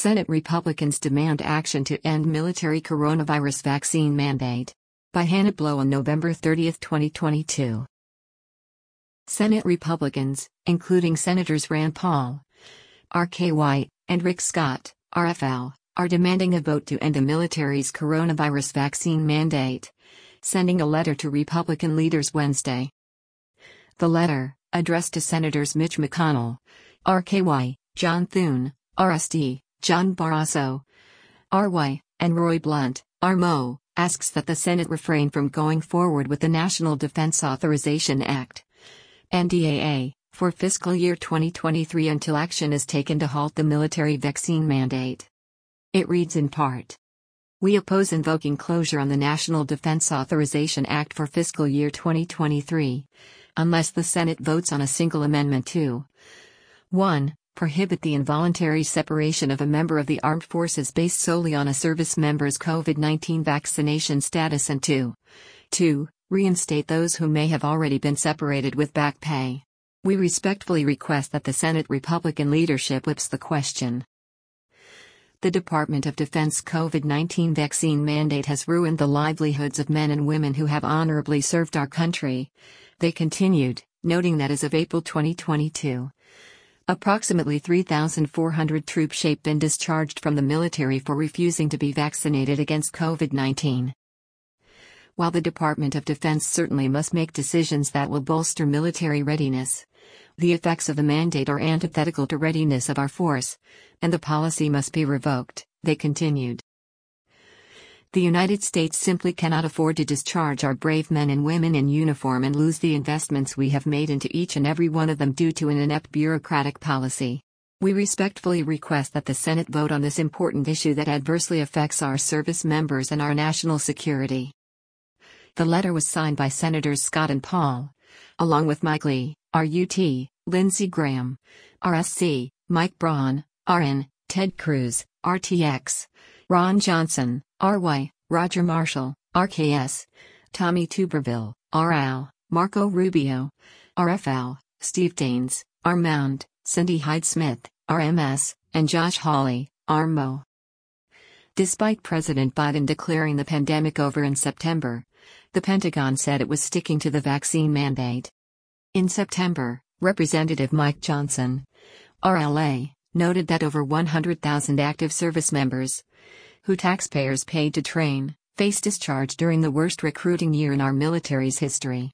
Senate Republicans demand action to end military coronavirus vaccine mandate. By Hannah Blow on November 30, 2022. Senate Republicans, including Senators Rand Paul, R.K. White, and Rick Scott, RFL, are demanding a vote to end the military's coronavirus vaccine mandate, sending a letter to Republican leaders Wednesday. The letter, addressed to Senators Mitch McConnell, R.K. White, John Thune, RSD, John Barrasso, R.Y., and Roy Blunt, R.Mo., asks that the Senate refrain from going forward with the National Defense Authorization Act, NDAA, for fiscal year 2023 until action is taken to halt the military vaccine mandate. It reads in part: We oppose invoking closure on the National Defense Authorization Act for fiscal year 2023, unless the Senate votes on a single amendment to 1. Prohibit the involuntary separation of a member of the armed forces based solely on a service member's COVID-19 vaccination status, and 2. Reinstate those who may have already been separated with back pay. We respectfully request that the Senate Republican leadership whips the question. The Department of Defense COVID-19 vaccine mandate has ruined the livelihoods of men and women who have honorably served our country, they continued, noting that as of April 2022, approximately 3,400 troops have been discharged from the military for refusing to be vaccinated against COVID-19. While the Department of Defense certainly must make decisions that will bolster military readiness, the effects of the mandate are antithetical to readiness of our force, and the policy must be revoked, they continued. The United States simply cannot afford to discharge our brave men and women in uniform and lose the investments we have made into each and every one of them due to an inept bureaucratic policy. We respectfully request that the Senate vote on this important issue that adversely affects our service members and our national security. The letter was signed by Senators Scott and Paul, along with Mike Lee, RUT, Lindsey Graham, RSC, Mike Braun, RN, Ted Cruz, RTX, Ron Johnson, RY, Roger Marshall, RKS, Tommy Tuberville, RL, Marco Rubio, RFL, Steve Daines, RMound, Cindy Hyde-Smith, RMS, and Josh Hawley, RMO. Despite President Biden declaring the pandemic over in September, the Pentagon said it was sticking to the vaccine mandate. In September, Representative Mike Johnson, RLA, noted that over 100,000 active service members, who taxpayers paid to train, faced discharge during the worst recruiting year in our military's history.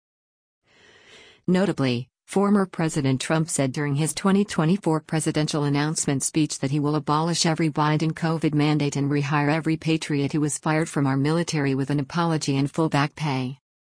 Notably, former President Trump said during his 2024 presidential announcement speech that he will abolish every Biden COVID mandate and rehire every patriot who was fired from our military with an apology and full back pay.